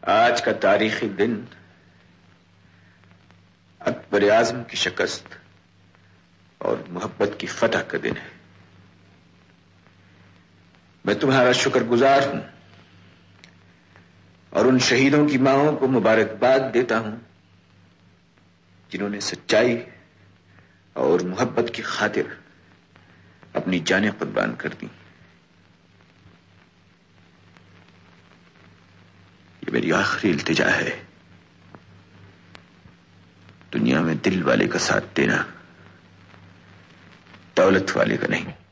आज का तारीखी दिन अकबर आजम की शिकस्त और मोहब्बत की फतह का दिन है। मैं तुम्हारा शुक्रगुजार हूं और उन शहीदों की मांओं को मुबारकबाद देता हूं जिन्होंने सच्चाई और मोहब्बत की खातिर अपनी जानें कुर्बान कर दी। ये मेरी आखिरी इल्तिजा है। दुनिया में दिल वाले का साथ देना, दौलत वाले का नहीं।